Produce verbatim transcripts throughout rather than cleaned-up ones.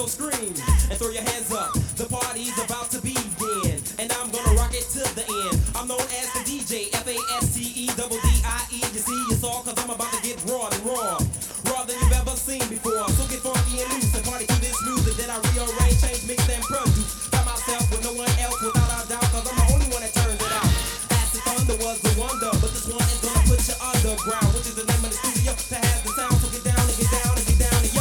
scream and throw your hands up. The party's about to begin, and I'm gonna rock it to the end. I'm known as the D J, F A S T E double D I E. You see, it's all cause I'm about to get raw and raw. Raw than you've ever seen before. So get funky and loose and party to this music that I rearrange, change, mix, and produce. By myself with no one else without a doubt, cause I'm the only one that turns it out. Acid Thunder was the wonder, but this one is gonna put you underground, which is the name of the studio to have the sound. So get down and get down and get down and yo.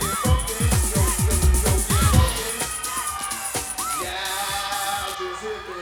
Just hit the